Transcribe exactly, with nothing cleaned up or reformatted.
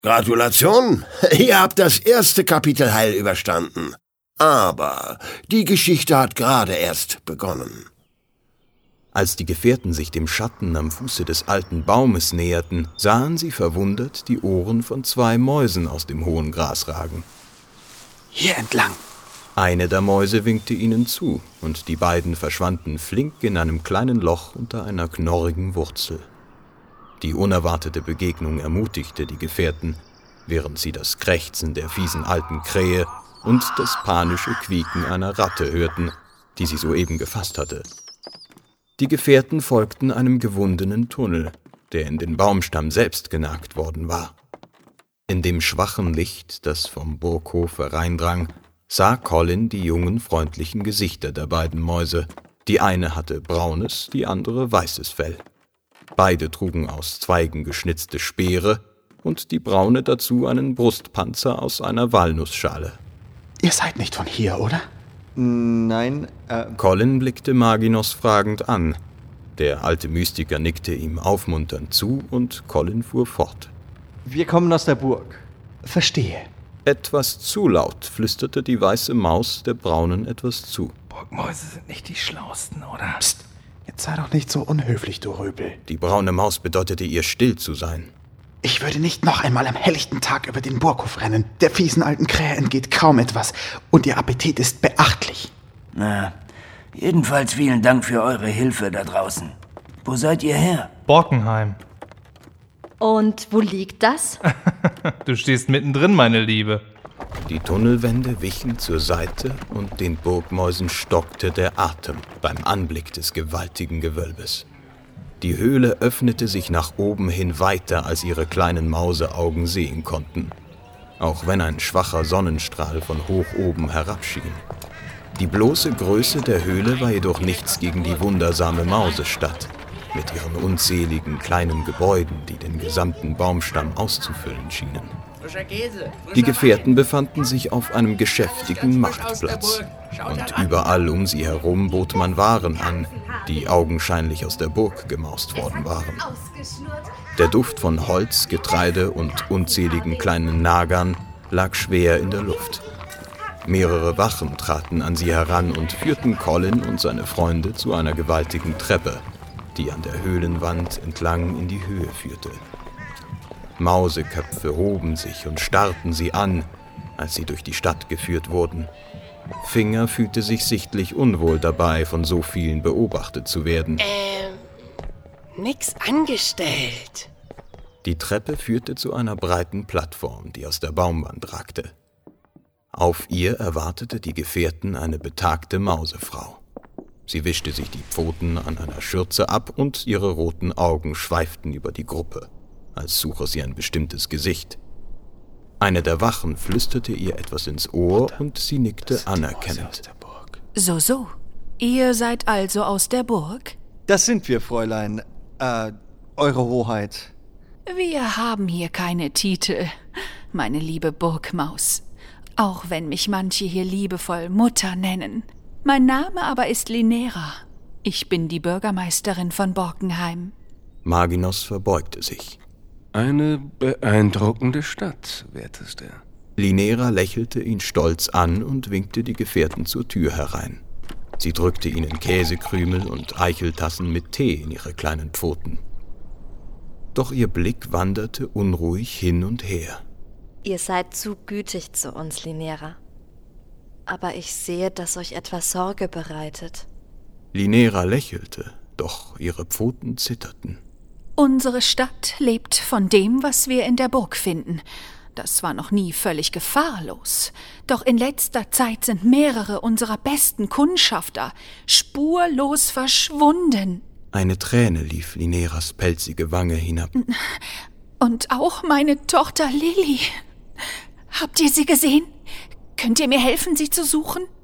Gratulation, ihr habt das erste Kapitel heil überstanden. Aber die Geschichte hat gerade erst begonnen. Als die Gefährten sich dem Schatten am Fuße des alten Baumes näherten, sahen sie verwundert die Ohren von zwei Mäusen aus dem hohen Gras ragen. Hier entlang. Eine der Mäuse winkte ihnen zu, und die beiden verschwanden flink in einem kleinen Loch unter einer knorrigen Wurzel. Die unerwartete Begegnung ermutigte die Gefährten, während sie das Krächzen der fiesen alten Krähe und das panische Quieken einer Ratte hörten, die sie soeben gefasst hatte. Die Gefährten folgten einem gewundenen Tunnel, der in den Baumstamm selbst genagt worden war. In dem schwachen Licht, das vom Burghof hereindrang, sah Colin die jungen, freundlichen Gesichter der beiden Mäuse. Die eine hatte braunes, die andere weißes Fell. Beide trugen aus Zweigen geschnitzte Speere und die braune dazu einen Brustpanzer aus einer Walnussschale. Ihr seid nicht von hier, oder? Nein, äh... Colin blickte Maginos fragend an. Der alte Mystiker nickte ihm aufmunternd zu und Colin fuhr fort. Wir kommen aus der Burg. Verstehe. Etwas zu laut flüsterte die weiße Maus der Braunen etwas zu. Burgmäuse sind nicht die Schlausten, oder? Psst, jetzt sei doch nicht so unhöflich, du Röbel. Die braune Maus bedeutete ihr, still zu sein. Ich würde nicht noch einmal am helllichten Tag über den Burghof rennen. Der fiesen alten Krähe entgeht kaum etwas und ihr Appetit ist beachtlich. Na, jedenfalls vielen Dank für eure Hilfe da draußen. Wo seid ihr her? Borkenheim. Und wo liegt das? Du stehst mittendrin, meine Liebe. Die Tunnelwände wichen zur Seite und den Burgmäusen stockte der Atem beim Anblick des gewaltigen Gewölbes. Die Höhle öffnete sich nach oben hin weiter, als ihre kleinen Mauseaugen sehen konnten, auch wenn ein schwacher Sonnenstrahl von hoch oben herabschien. Die bloße Größe der Höhle war jedoch nichts gegen die wundersame Mausestadt, mit ihren unzähligen kleinen Gebäuden, die den gesamten Baumstamm auszufüllen schienen. Die Gefährten befanden sich auf einem geschäftigen Marktplatz, und überall um sie herum bot man Waren an, die augenscheinlich aus der Burg gemaust worden waren. Der Duft von Holz, Getreide und unzähligen kleinen Nagern lag schwer in der Luft. Mehrere Wachen traten an sie heran und führten Colin und seine Freunde zu einer gewaltigen Treppe, die an der Höhlenwand entlang in die Höhe führte. Mauseköpfe hoben sich und starrten sie an, als sie durch die Stadt geführt wurden. Finger fühlte sich sichtlich unwohl dabei, von so vielen beobachtet zu werden. Ähm, nix angestellt. Die Treppe führte zu einer breiten Plattform, die aus der Baumwand ragte. Auf ihr erwartete die Gefährten eine betagte Mausefrau. Sie wischte sich die Pfoten an einer Schürze ab und ihre roten Augen schweiften über die Gruppe, als suche sie ein bestimmtes Gesicht. Eine der Wachen flüsterte ihr etwas ins Ohr und sie nickte anerkennend. So, so. Ihr seid also aus der Burg? Das sind wir, Fräulein. Äh, Eure Hoheit. Wir haben hier keine Titel, meine liebe Burgmaus. Auch wenn mich manche hier liebevoll Mutter nennen. Mein Name aber ist Linera. Ich bin die Bürgermeisterin von Borkenheim. Maginos verbeugte sich. Eine beeindruckende Stadt, Werteste. Linera lächelte ihn stolz an und winkte die Gefährten zur Tür herein. Sie drückte ihnen Käsekrümel und Eicheltassen mit Tee in ihre kleinen Pfoten. Doch ihr Blick wanderte unruhig hin und her. Ihr seid zu gütig zu uns, Linera. Aber ich sehe, dass euch etwas Sorge bereitet. Linera lächelte, doch ihre Pfoten zitterten. Unsere Stadt lebt von dem, was wir in der Burg finden. Das war noch nie völlig gefahrlos. Doch in letzter Zeit sind mehrere unserer besten Kundschafter spurlos verschwunden. Eine Träne lief Lineras pelzige Wange hinab. Und auch meine Tochter Lilly. Habt ihr sie gesehen? Könnt ihr mir helfen, sie zu suchen?